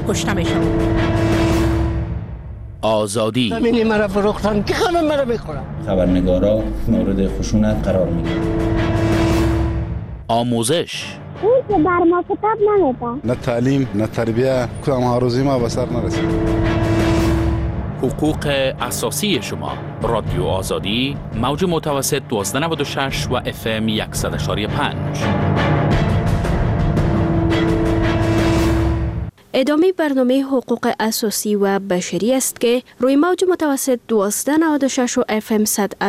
کشته می شود. آزادی. زمینی مرا فروختن که خانم مرا میخورم. خبرنگارا مورد خشونت قرار میگیرن. آموزش. اون که بر ما کتاب نمیده. نه تعلیم نه تربیه کدام هاروزی ما به سر نرسید. حقوق اساسی شما. رادیو آزادی موج متوسط 1296 و FM 100.5. ادامه برنامه حقوق اساسی و بشری است که روی موج متوسط 1296 و FM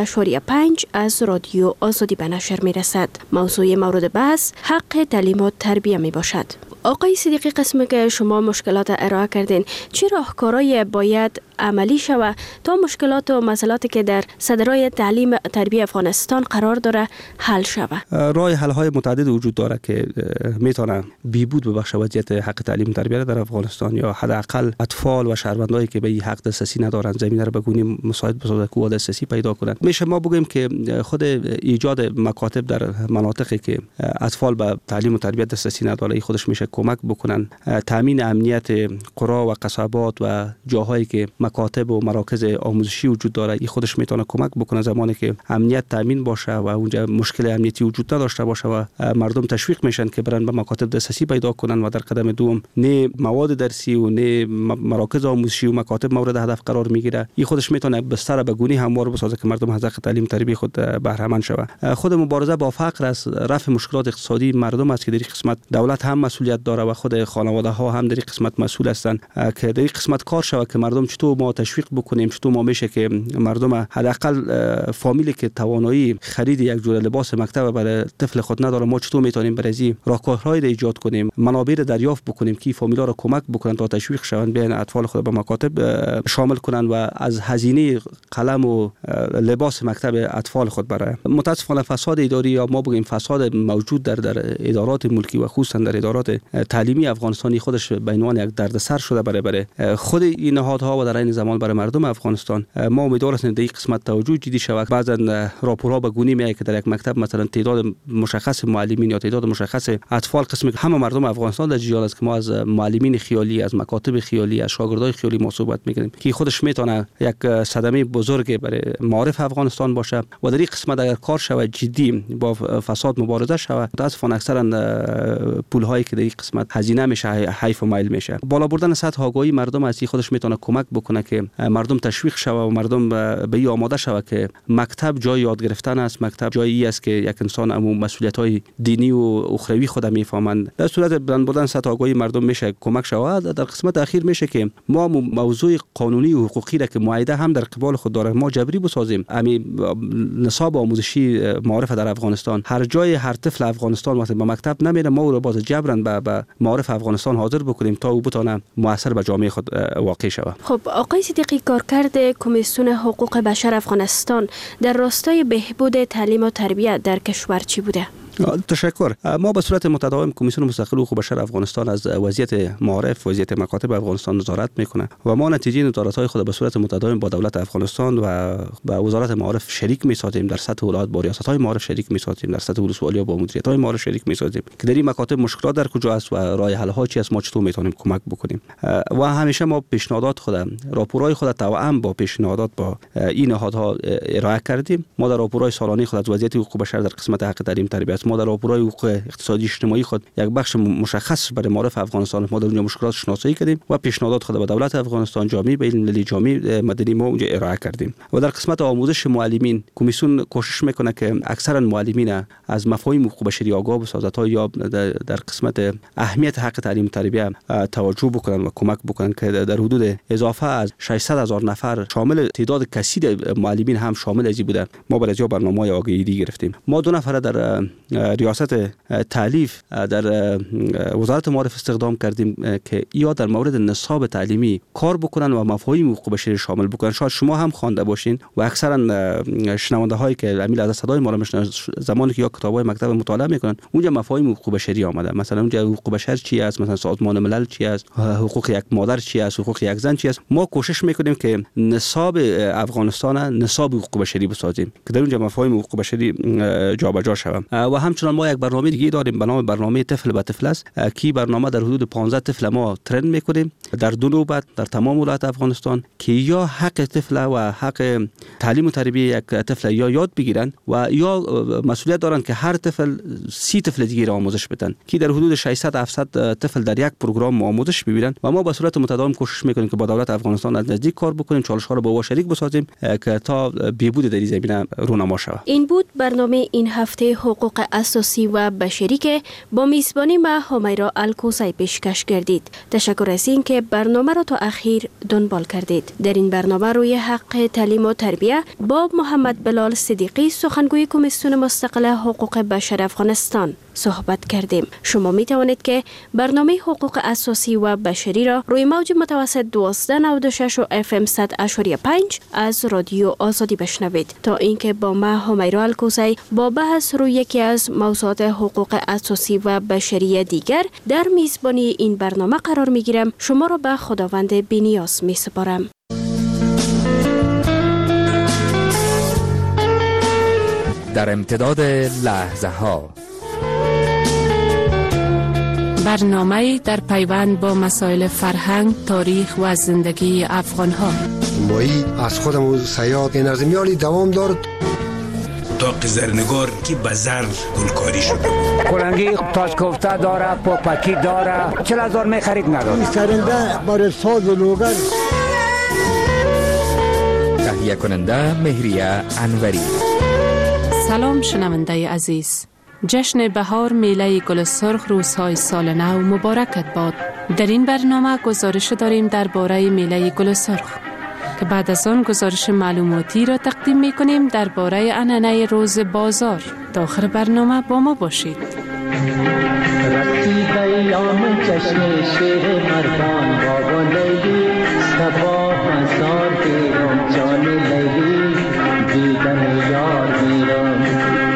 100.5 از رادیو آزادی به نشر می رسد. موضوع مورد بحث حق تعلیم و تربیه می باشد. آقای صدیقی، قسمی که شما مشکلات ارائه کردین، چه راهکارهایی باید عملی شود تا مشکلات و مسائلاتی که در صدرای تعلیم تربیه افغانستان قرار داره حل شود؟ راه حل های متعدد وجود داره که میتونه بهبود ببخشه وضعیت حق تعلیم تربیه در افغانستان، یا حداقل اطفال و شهروندانی که به این حق دسترسی ندارن زمینه رو به گونه مساعد بسازه که دسترسی پیدا کنند. میشه ما بگیم که خود ایجاد مکاتب در مناطقی که اطفال به تعلیم و تربیت دسترسی ندارن خودش میشه کمک بکنن. تامین امنیت قرا و قصبات و جاهایی که مکاتب و مراکز آموزشی وجود داره این خودش میتونه کمک بکنه زمانی که امنیت تامین باشه و اونجا مشکل امنیتی وجود نداشته باشه و مردم تشویق میشن که برن به مکاتب دسترسی پیدا کنن و در قدم دوم نه مواد درسی و نه مراکز آموزشی و مکاتب مورد هدف قرار میگیره. این خودش میتونه بستر به گونه هموار بسازه که مردم از حق تعلیم تربیت خود بهره مند شوند. خود مبارزه با فقر از رفع مشکلات اقتصادی مردم است که در این قسمت دولت هم مسئولیت داره و خود خانواده ها هم در این قسمت مسئول هستند که در این قسمت کار شود که مردم چطور ما تشویق بکنیم، چطور ما میشه که مردم حداقل فامیلی که توانایی خرید یک جور لباس مکتب برای طفل خود نداره، ما چطور میتونیم برای راهکارهایی را ایجاد کنیم، منابع را دریافت بکنیم که فامیلا را کمک بکنن تا تشویق شوند بیان اطفال خود به مکاتب شامل کنن و از هزینه قلم و لباس مکتب اطفال خود برای. متاسفانه فساد اداری یا ما بگیم فساد موجود در ادارات ملکی و خصوصا در ادارات تعلیمی افغانستانی خودش به عنوان یک دردسر شده برای خود این نهادها و در این زمان برای مردم افغانستان. ما امیدوار هستیم در این قسمت توجه جدی شود. بعضا راپورها به گونه میاد که در یک مکتب مثلا تعداد مشخص معلمین یا تعداد مشخص اطفال قسمی که همه مردم افغانستان در جریان است که ما از معلمین خیالی، از مکاتب خیالی، از شاگردای خیالی ما صحبت میکنیم که خودش میتونه یک صدمه بزرگ برای معارف افغانستان باشه و در این قسمت اگر کار شود جدی با فساد مبارزه شود، متاسفانه اکثرا پول هایی که در این قسمت هزینه میشه حیف و میل میشه. بالا بردن سطح آگاهی مردم از این خودش میتونه کمک بکنه که مردم تشویق شوه و مردم به این آماده شوه که مکتب جای یاد گرفتن است، مکتب جایی است که یک انسان امو مسئولیت های دینی و اخروی خود میفهمند. در صورت بلند بردن سطح آگاهی مردم میشه کمک شوه. در قسمت اخیر میشه که ما موضوع قانونی و حقوقی را که معاهده هم در قبال خود داره ما جبری بسازیم. نصاب آموزشی معارف در افغانستان هر جای هر طفل افغانستان وقتی به مکتب نمیره ما رو باز جبران به معارف افغانستان حاضر بکنیم تا او بتونه مؤثر به جامعه خود واقع شود. خب آقای صدیقی، کارکرد کمیسیون حقوق بشر افغانستان در راستای بهبود تعلیم و تربیت در کشور چی بوده؟ تشکر. ما به صورت متداوم کمیسیون مستقل حقوق بشر افغانستان از وضعیت معارف، وضعیت مکاتب افغانستان نظارت میکنه و ما نتیجه نظارت‌های خود به صورت متداوم با دولت افغانستان و با وزارت معارف شریک میسازیم. در سطح ولایت با ریاست‌های معارف شریک میسازیم، در سطح ولسوالی با مدیریت‌های معارف شریک میسازیم که در این مکاتب مشکلات در کجا است و راه حل‌ها چی است، ما چطور میتونیم کمک بکنیم. و همیشه ما پیشنهادات خود، راپورهای خود توأم با پیشنهادات با این نهادها ارائه کردیم. ما در راپورهای سالانه خود از وضعیت حقوق بشر در قسمت حق تعلیم تربیت ما در راپورهای حقوق اقتصادی اجتماعی خود یک بخش مشخص برای معارف افغانستان ما در اونجا مشکلات شناسایی کردیم و پیشنهادات خود به دولت افغانستان، جامعه بین‌المللی، جامعه مدنی ما اونجا ارائه کردیم. و در قسمت آموزش معلمین کمیسیون کوشش میکنه که اکثرا معلمین از مفاهیم حقوق بشری آگاه بسازه تا یا در قسمت اهمیت حق تعلیم تربیت توجه بکنن و کمک بکنن که در حدود اضافه از 600,000 نفر شامل تعداد کثیر معلمین هم شامل ازی بوده. ما برای برنامه‌های آگاهی گرفتیم. ما 2 نفر در ریاست تعلیف در وزارت معارف استخدام کردیم که یا در مورد نصاب تعلیمی کار بکنن و مفاهیم حقوق بشری شامل بکنن. شاید شما هم خوانده باشین و اکثرا شنونده هایی که امیل از صدای ما را میشنون زمانی که یا کتاب‌های مکتب مطالعه میکنن اونجا مفاهیم حقوق بشری آمده. مثلا اونجا حقوق بشر چی است، مثلا سازمان ملل چی است، حقوق یک مادر چی است، حقوق یک زن چی است. ما کوشش میکنیم که نصاب افغانستان نصاب حقوق بشری بسازیم که در اونجا مفاهیم حقوق بشری جابجا شود. و همچنان ما یک برنامه دیگه داریم به نام برنامه طفل به طفل است که برنامه در حدود 15 طفل ما ترین میکنیم در 2 نوبت در تمام ولایت افغانستان که یا حق طفل و حق تعلیم و تربیت یک طفل یا یاد بگیرن و یا مسئولیت دارن که هر طفل 30 طفل دیگه را آموزش بدن که در حدود 600 700 طفل در یک پروگرام آموزش ببینن و ما به صورت متداوم کوشش میکنیم که با دولت افغانستان از نزدیک کار بکنیم، چالش ها رو با او شریک بسازیم که تا بهبود در این زمینه رونما شود. این بود برنامه این هفته حقوق اساسی و بشری که با میزبانی ما همیرا الکوزی پیشکش کردید. تشکر از این که برنامه را تا اخیر دنبال کردید. در این برنامه روی حق تعلیم و تربیت با محمد بلال صدیقی سخنگوی کمیسیون مستقل حقوق بشر افغانستان صحبت کردیم. شما می توانید که برنامه حقوق اساسی و بشری را روی موج متوسط 1296 و FM 100.5 از رادیو آزادی بشنوید. تا اینکه با ما همیرا الکوزی با بحث روی یکی از موضوعات حقوق اساسی و بشری دیگر در میزبانی این برنامه قرار می گیرم، شما را به خداوند بی‌نیاز می سپارم. در امتداد لحظه ها برنامه در پیوند با مسائل فرهنگ، تاریخ و زندگی افغان ها. مایی از خودم سیاد نظمیالی دوام دارد. اتاق زرنگار که به زر گلکاری شده. کلنگی تاش کوفته داره، پاپکی داره. 40,000 می خرید نداره. سرنده برای ساز و لوگر. تهیه کننده مهریه انوری. سلام شنونده عزیز. جشن بهار میله گل سرخ روزهای سال نو مبارکت باد. در این برنامه گزارش داریم درباره میله گل سرخ که بعد از آن گزارش معلوماتی را تقدیم می‌کنیم درباره عنعنه روز بازار. تا آخر برنامه با ما باشید. رسید ایام جشن شیر مردان بابا لیلی سبا بازار بیرون جان لیلی دیدن یار بیرون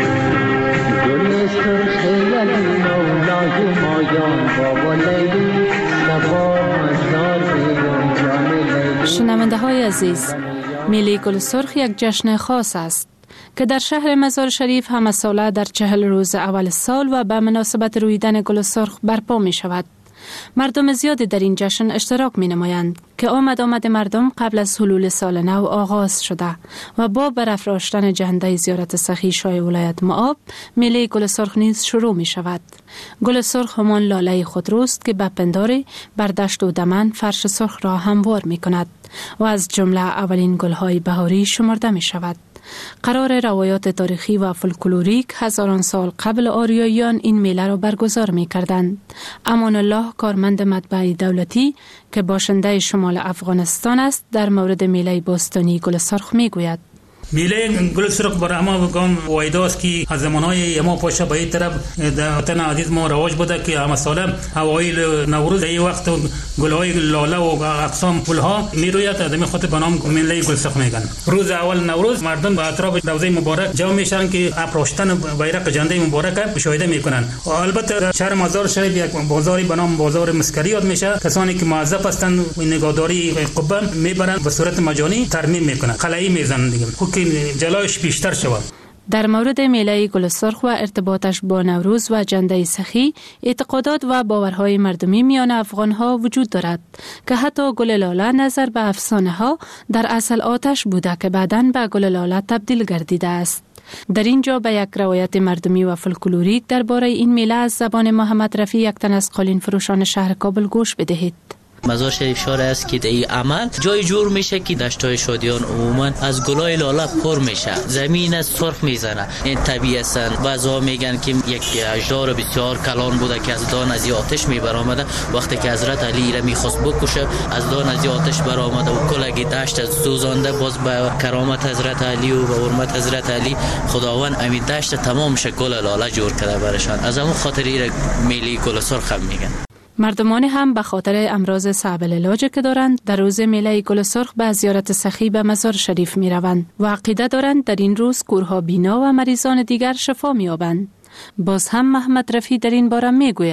گل سرخ علی مولای مایان بابا لیلی سبا بازار بیرون جان لیلی. شنونده های عزیز، میله گل سرخ یک جشن خاص است که در شهر مزار شریف همه ساله در 40 روز اول سال و به مناسبت رویدن گل سرخ برپا می شود. مردم زیادی در این جشن اشتراک می نمایند که آمد مردم قبل از حلول سال نو آغاز شده و با برافراشتن جنده زیارت سخی شاه ولایت مآب میله گل سرخ نیز شروع می شود. گل سرخ همان لاله خودروست که به پنداری بر دشت و دمن فرش سرخ را هموار می کند و از جمله اولین گلهای بهاری شمرده می شود. قرار روایات تاریخی و فولکلوریک هزاران سال قبل آریاییان این میله را برگزار می کردند. امان الله کارمند مطبع دولتی که باشنده شمال افغانستان است در مورد میله باستانی گل سرخ می گوید. میله گل سرخ برای ما بگم وایداست که از زمانهای اما پاشا به این طرف در وطن عزیز ما رواج بوده که همه ساله اوایل نوروز این وقت گلهای لاله و اقسام گلها میروید از این خاطر به نام میله گل سرخ میگن. روز اول نوروز مردم به اطراف روضه مبارک جمع میشن که افراشتن بیرق جنده مبارک مشاهده میکنن و البته شهر مزار شریف یک بازاری به نام بازار مسکری یاد میشه. کسانی که موظف هستند نگهداری قبه میبرند به صورت مجانی ترمیم میکنن، خلایی میزنن دیگه جلایش بیشتر شود. در مورد میله گل سرخ و ارتباطش با نوروز و جنده سخی اعتقادات و باورهای مردمی میان افغانها وجود دارد که حتی گل لاله نظر به افسانه ها در اصل آتش بوده که بعداً به گل لاله تبدیل گردیده است. در اینجا به یک روایت مردمی و فولکلوریک درباره این میله از زبان محمد رفیع، یک تن از قالین فروشان شهر کابل گوش بدهید. مزار شریف شهر است که این عمل جای جور میشه که دشتای شادیان عموما از گلای لاله پر میشه، زمین سرخ میزنه. این طبیعی است. بعضا میگن که یک اژدها بسیار کلان بوده که از دان از آتش میبرآمده. وقتی که حضرت علی را میخواست بکشه از دان از آتش برآمده و کلگی دشت سوزانده. باز به کرامت حضرت علی و به حرمت حضرت علی خداوند امید دشت تمام شه گل لاله جور کرده برشان. از همون خاطر این میله گل سرخ هم میگن. مردمان هم به خاطر امراض صعب العلاج که دارند در روز میله گل سرخ به زیارت سخی به مزار شریف می روند و عقیده دارند در این روز کورها بینا و مریضان دیگر شفا می یابند. باز هم محمد رفیع در این باره می گوید.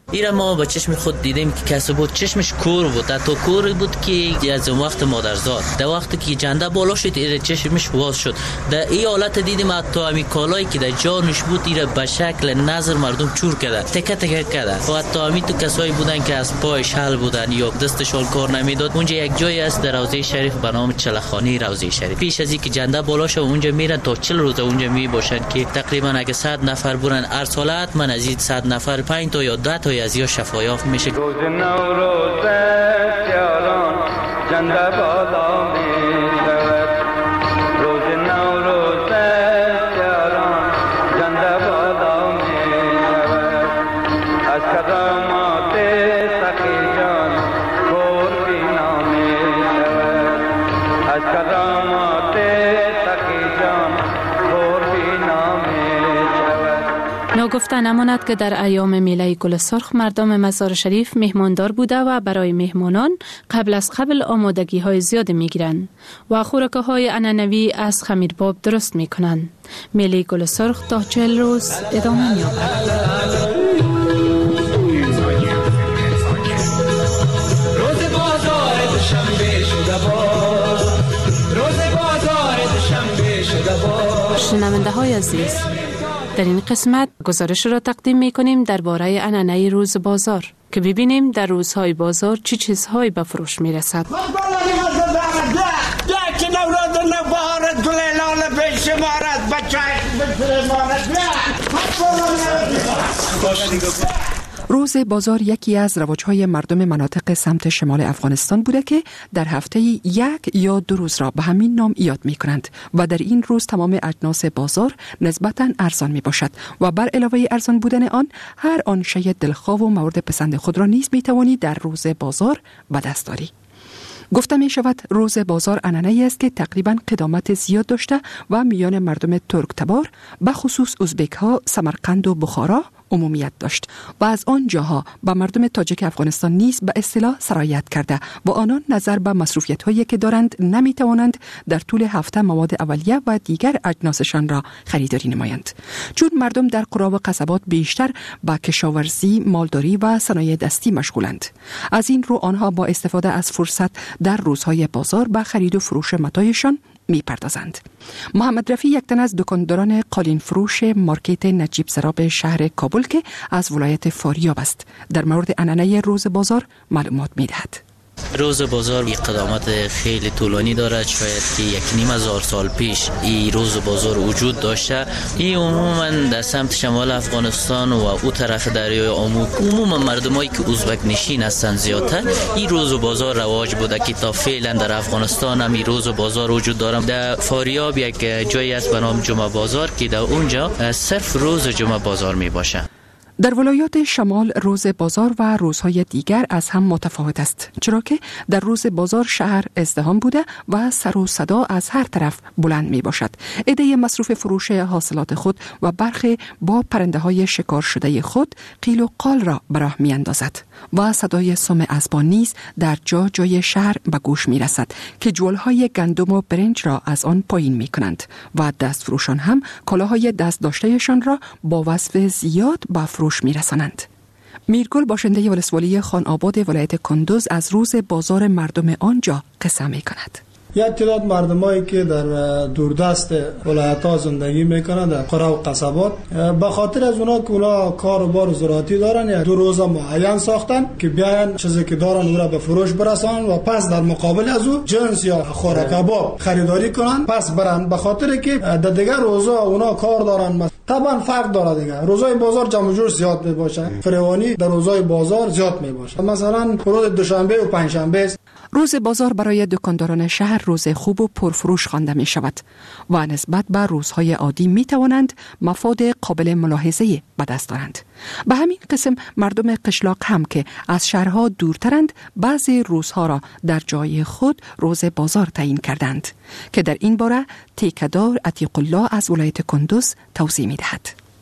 ایرا ما با چشم خود دیدیم که کسی بود چشمش کور بود، تا کور بود که از وقت مادرزاد در وقتی که جنده بالا شد ایرا چشمش واز شد. در این حالت دیدیم حتی همین کالایی که در جانش بود ایرا به شکل نظر مردم چور کرده، تکه تکه کرده. و حتی همین تو کسایی بودن که از پایش حل بودن یا دستشون کار نمیداد. اونجا یک جایی است در روضه شریف به نام چلخانی روضه شریف. پیش از اینکه جنده بالا شه اونجا میرن تا 40 روز اونجا می باشن که تقریبا اگه 100 نفر برن هر سال حتما از این 100 نفر 5 تا یا 10 تا از یا شفایاف میشه. روز نوروز یاران جنده بالا می شود. روز نوروز یاران جنده بالا می شود. از کدامات سخی جان کور بینا می شود. از کدامات سخی جان کور بینا می شود. ناگفته نماند که در ایام میله گل سرخ مردم مزار شریف مهماندار بوده و برای مهمانان قبل آمادگی های زیاد می گیرند و خوراک های عنعنوی از خمیرباب درست می کنند. میله گل سرخ تا 40 روز ادامه می یابد. شنونده های عزیز، در این قسمت گزارش را تقدیم می کنیم درباره عنعنه روز بازار که ببینیم در روزهای بازار چه چیزهایی به فروش می رسد. روز بازار یکی از رواج‌های مردم مناطق سمت شمال افغانستان بوده که در هفته 1 یا 2 روز را به همین نام یاد می‌کنند و در این روز تمام اجناس بازار نسبتاً ارزان میباشد و بر علاوه ارزان بودن آن هر آن شی دلخواه و مورد پسند خود را نیز می‌توانی در روز بازار به دست آری. گفته می شود روز بازار عنعنه‌ای است که تقریباً قدامت زیاد داشته و میان مردم ترک تبار به خصوص ازبک ها سمرقند و بخارا عمومیت داشت و از آن جاها به مردم تاجیک افغانستان نیز به اصطلاح سرایت کرده و آنان نظر به مصروفیت هایی که دارند نمی توانند در طول هفته مواد اولیه و دیگر اجناسشان را خریداری نمایند، چون مردم در قرا و قصبات بیشتر با کشاورزی، مالداری و صنایع دستی مشغولند. از این رو آنها با استفاده از فرصت در روزهای بازار به خرید و فروش متاعشان می پردازند. محمد رفی یک تن از دکانداران قالین فروش مارکت نجیب سراب شهر کابل که از ولایت فاریاب است در مورد عنعنه روز بازار معلومات می دهد. روز بازار یک قدامت خیلی طولانی دارد، شاید که 1,500 سال پیش این روز بازار وجود داشته. این عموما در سمت شمال افغانستان و او طرف دریای آمو عموما مردمایی که ازبک نشین هستند زیادتر این روز بازار رواج بوده که تا فعلا در افغانستان هم این روز بازار وجود دارد. در فاریاب یک جایی است به نام جمعه بازار که در اونجا صرف روز جمعه بازار می باشه. در ولایات شمال روز بازار و روزهای دیگر از هم متفاوت است، چرا که در روز بازار شهر ازدحام بوده و سر و صدا از هر طرف بلند می باشد. عده مصروف فروش حاصلات خود و برخی با پرنده های شکار شده خود قیل و قال را به راه می اندازد و صدای سم اسبان نیز در جای شهر به گوش می رسد که جولهای گندم و برنج را از آن پایین می کنند و دست فروشان هم کالاهای دست داشتهشان را با وصف زیاد به فروش می رسانند. میرگل باشنده ولسوالی خان آباد ولایت کندوز از روز بازار مردم آنجا قصه می کند. یک تعداد مردمایی که در دوردست ولایت‌ها زندگی میکنند در قرا و قصبات، به خاطر از اونا که اونا کار و بار زراعتی دارن، یک 2 روز معین ساختن که بیان چیزی که دارن او را به فروش برسانن و پس در مقابل از او جنس یا خوراک کباب خریداری کنن پس برن، به خاطر که در دیگر روزا اونا کار دارن. طبعا فرق داره دیگه، روزای بازار جمع جور زیاد میباشه، فروانی در روزای بازار زیاد میباشه، مثلا روز دوشنبه و پنجشنبه. روز بازار برای دکانداران شهر روز خوب و پرفروش خوانده می شود و نسبت به روزهای عادی می توانند مفاد قابل ملاحظه به دست دارند. به همین قسم مردم قشلاق هم که از شهرها دورترند بعضی روزها را در جای خود روز بازار تعیین کردند که در این باره تیکدار عتیق الله از ولایت کندوز توضیح می دهد.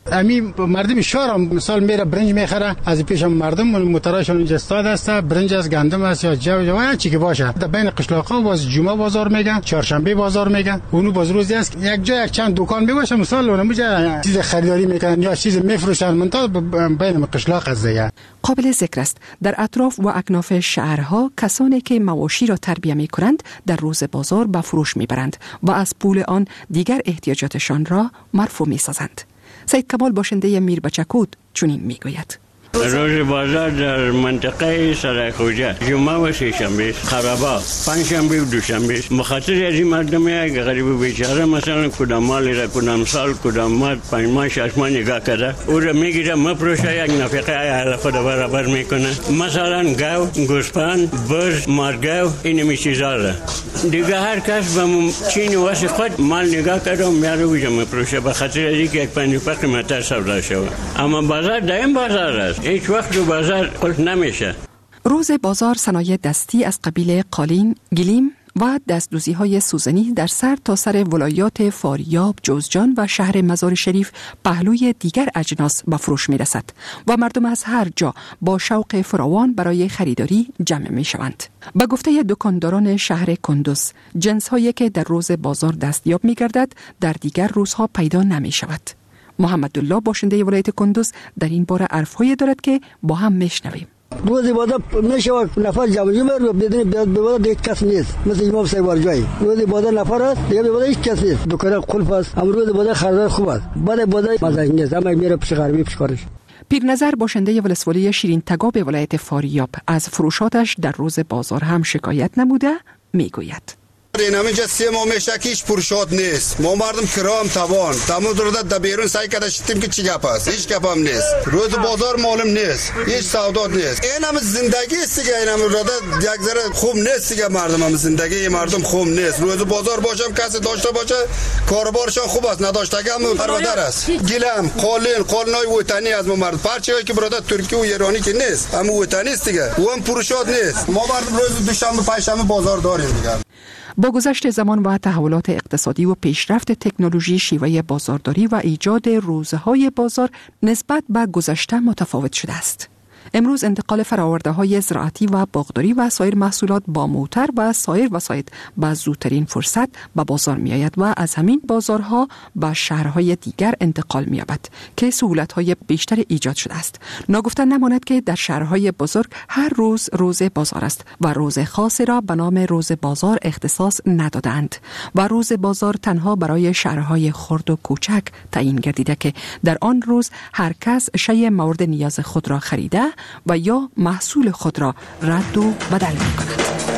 امی مردم شهر مثال میره برنج میخره، از پیشم مردم موتراشون اینجا استاد است، برنج از گندم است یا جو هر چی که باشه. در بین قشلاق‌ها باز جمعه بازار میگن، چهارشنبه بازار میگن. اونو باز روزی است یک جا یک چند دکان میباشه، مثال اونجا چیز خریداری میکنن یا چیز میفروشن، منتها بین قشلاق است. قابل ذکر است در اطراف و اکناف شهرها کسانی که مواشی را تربیه می کنند در روز بازار به فروش می برند و از پول آن دیگر احتیاجاتشان را مرفوع می سازند. سید کمال باشنده میربچکود چنین می گوید. روز بازار در منطقه سرایخوجه جمعه و سه شنبه، خرابا پنج شنبه و دوشنبه. مخاطر از این مردم غریب و بیچاره مثلا کدام مالی را کدام سال کدام ماه 5 ماه 6 ماه نگاه کرده او را میگیره مفروشه، یک نفقه اهل خود برابر میکنه. مثلا گاو، گوسفند، بز، مارگاو، این چیزا را دیگه هر کس به چین واسه خود مال نگاه کرده و میاره ویژه مفروشه، به خاطر از اینکه یک 5 روپیه قیمتش سودا شود. اما بازار دائم بازار است، هیچ وقت رو بازار قلت نمیشه. روز بازار صنایع دستی از قبیل قالین، گلیم و دستدوزی‌های سوزنی در سر تا سر ولایات فاریاب، جوزجان و شهر مزار شریف پهلوی دیگر اجناس به فروش می‌رسد و مردم از هر جا با شوق فراوان برای خریداری جمع می‌شوند. به گفته دکانداران شهر کندوز، جنس‌هایی که در روز بازار دستیاب می‌گردد در دیگر روزها پیدا نمی‌شود. محمدالله باشنده ولایت کندوز در این باره حرف‌هایی دارد که با هم میشنویم. روز بازار میشه نفر جمع رو بدون بازار دیگه کس نیست، مثل امام سیوار جایی روز بازار نفر است دیگه بازار هیچ کس نیست، دکان قلف است. امروز بازار خریدار خوب است، بعد بازار مزاج نیست، اما میره پیش غربی پیش کارش. پیرنظر باشنده ولسوالی شیرین تگاب ولایت فاریاب از فروشاتش در روز بازار هم شکایت نموده میگوید. این همینجا 3 ماه میشه که هیچ پرشات نیست. ما مردم کرام توان تمام درد در بیرون سعی کرده شدیم که چی گپ است، هیچ گپ هم نیست. روز بازار معلوم نیست، هیچ سودا نیست. این هم زندگی است دیگه، این هم یک ذره خوب نیست دیگه. مردم هم زندگی مردم خوب نیست. روز بازار باشم کسی داشته باشه کاروبارشان خوب است، نداشته هم پرودر است. گلم قالنای وطنی از ما مرد پرچه‌ای که برادر ترکی و ایرانی که نیست، اما وطنی است دیگه. و هم پرشات نیست. ما مردم روز دوشنبه پنجشنبه بازار داریم دیگه. با گذشت زمان و تحولات اقتصادی و پیشرفت تکنولوژی، شیوه بازارداری و ایجاد روزهای بازار نسبت به گذشته متفاوت شده است. امروز انتقال فرآورده‌های زراعتی و باغداری و سایر محصولات با موتر و سایر وسایط با زودترین فرصت به بازار می‌آید و از همین بازارها به شهرهای دیگر انتقال می‌یابد که سهولت‌های بیشتر ایجاد شده است. ناگفته نماند که در شهرهای بزرگ هر روز روز بازار است و روز خاصی را به نام روز بازار اختصاص ندادند و روز بازار تنها برای شهرهای خرد و کوچک تعیین گردیده که در آن روز هر کس شیء مورد نیاز خود را خریده و یا محصول خود را رد و بدل می کند.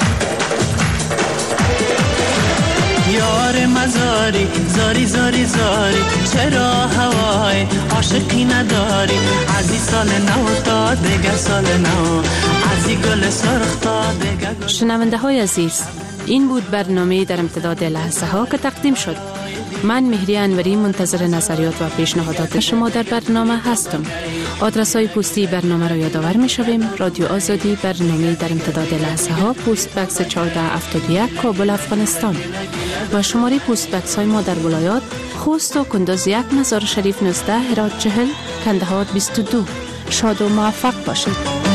یار مزاری زاری زاری زاری چرا هوای عاشقی نداری عزیز سال نو تا دیگر سال نو عزیز گل سرخ تا دیگر. شنونده های عزیز، این بود برنامه در امتداد لحظه ها که تقدیم شد. من مهری انوری منتظر نظریات و پیشنهادات شما در برنامه هستم. آدرس های پستی برنامه را یادآور می شویم. رادیو آزادی، برنامه در امتداد لحظه ها، پست بکس 1471 کابل افغانستان و شماره پست بکس های ما در ولایات خوست و کندوز 1، مزار شریف 19، هرات 40، کندهار 22. شاد و موفق باشید.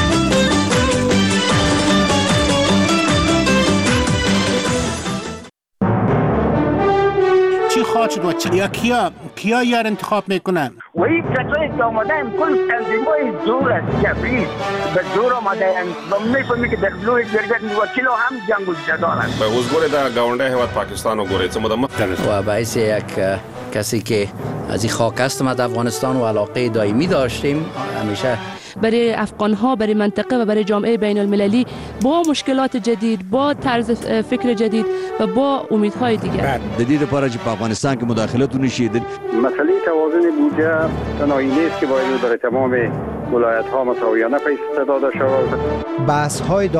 یا کیا یار انتخاب میکنن؟ و این کسایی که آمده این کل تنظیمای زور است، کفریست به زور آمده و میفهمی که در لوی جرگت وکیل هم جنگ و جدال است. به وزگوری در گاونده هیواد پاکستان و گوری و باعث یک کسی که از این خاک هستم از افغانستان و علاقه دائمی داشتیم همیشه برای افغان‌ها، برای منطقه و برای جامعه بین المللی با مشکلات جدید، با طرز فکر جدید و با امیدهای دیگر. جدید پاره که افغانستان که مداخلت نشید. مسئله توازن بودجه تنهایی نیست که باید برای تمام ولایت‌ها مساویانه پیش داده شود. بحث‌های